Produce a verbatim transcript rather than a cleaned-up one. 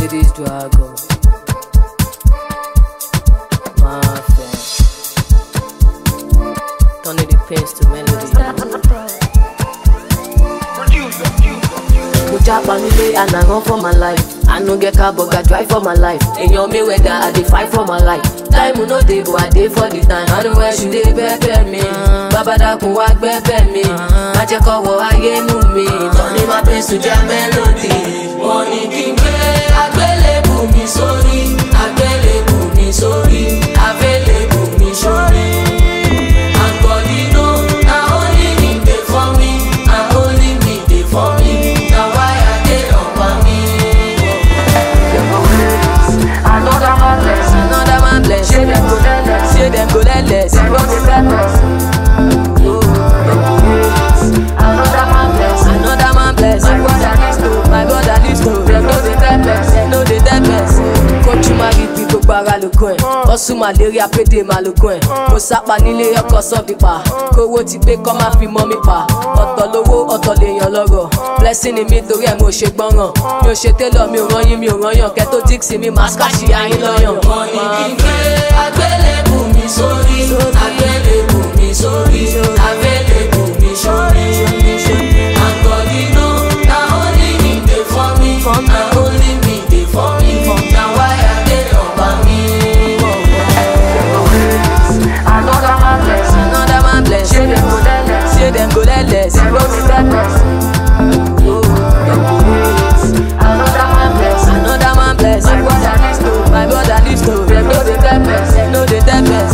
Mercedes Dragon. Mafia. Turning the pains to melody. Go jump on me and I run for my life. I no get car but I drive for my life. In your me weather I dey fight for my life. Time no dey but I dey for the time. I don't wear should dey bẹ́ẹ̀ mi. Baba dákun wá gbẹ́bẹ́ mi. Má jẹ́ kó wọ ayé nù mí. Turning my pains to jam melody. Wọ́n ní kí n gbé àgbélébù mi sórí. Àgbélébù mi sórí. Àgbélébù mi sórí. And God you know, na only me dey for me. Na only me dey for me. Na why I dey on me. Another man bless, another man bless. Say them go let less, say them go let less. Them go dey let less. Another man bless, another man bless. My brother needs to, my brother needs to. Them no dey let less, them no dey let less. Coach Maggie gbogbo ara lókun ẹ̀. Ọ̀sùn malaria pété máa lókun ẹ̀. Mo sápa nílé ọkọ̀ sọ́ọ̀bì pa. Kówó ti pé kọ́ máa fi mọ́ mi pa. Ọ̀tọ̀ lówó ọ̀tọ̀ lèèyàn lọ́rọ̀. Blessing ni mi torí ẹ̀ mo ṣe gbọ́ràn. Mi ò ṣe télọ̀ mi ò rányìn mi ò rányàn. Kẹ́tó díksì mi máa ṣkáṣì ayín lọ́yàn. Wọ́n ní kí n gbé àgbélébù mi sórí. Àgbélébù mi sórí. Àgbélébù mi sórí. And God you know, na only me dey for me. Na only me dey for me. Na why I dey on me. Another man bless, another man bless. Say them go let less, say them go let less. Them go dey let less. Another man bless, another man bless. My brother needs to, my brother needs to. Them no dey let less, them no dey let less.